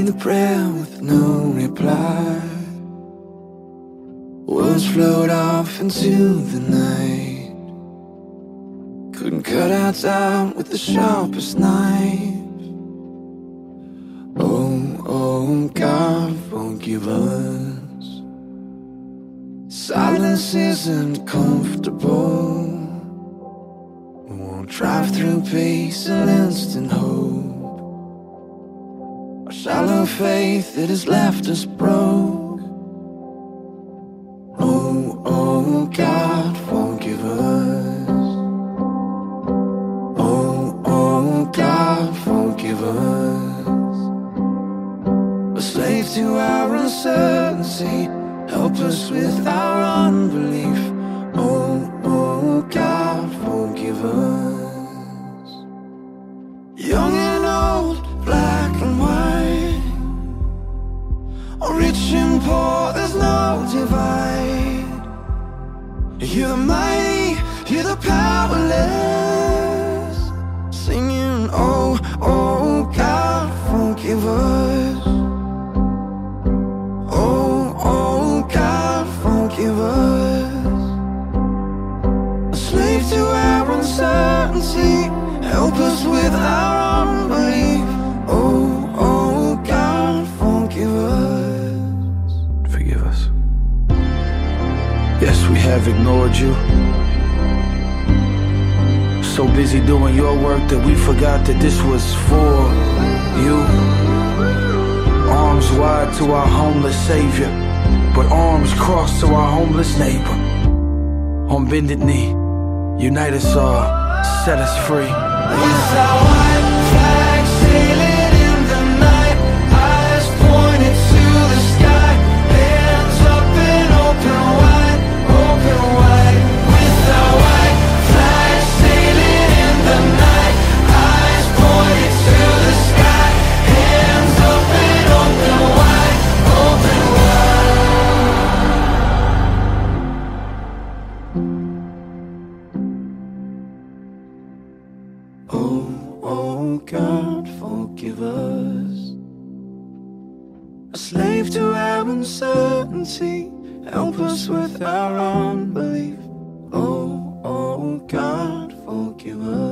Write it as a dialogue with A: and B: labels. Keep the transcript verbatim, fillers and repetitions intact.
A: the prayer with no reply. Words float off into the night. Couldn't cut our time with the sharpest knife. Oh, oh, God, forgive us. Silence isn't comfortable. We won't drive through peace and instant hope. A shallow faith that has left us broke. Oh, oh, God, forgive us. Oh, oh, God, forgive us. A slave to our uncertainty, help us with our unbelief. Oh, oh, God, forgive us. Young and old, black and white, or rich and poor, there's no divide. You're the mighty, you're the powerless, singing, oh, oh, God, forgive us. Oh, oh, God, forgive us. A slave to our uncertainty, help us with our unbelief. Oh, oh, God, forgive us.
B: Forgive us. Yes, we have ignored you. So busy doing your work that we forgot that this was for you. Arms wide to our homeless savior, but arms crossed to our homeless neighbor. On bended knee, unite us all, set us free.
A: With our white flag sailing in the night, eyes pointed to the sky, hands up and open wide, open wide. With our white flag sailing in the night, eyes pointed to the sky, hands up and open wide, open wide. Oh, oh, God, forgive us. A slave to our uncertainty, help us with our unbelief. Oh, oh, God, forgive us.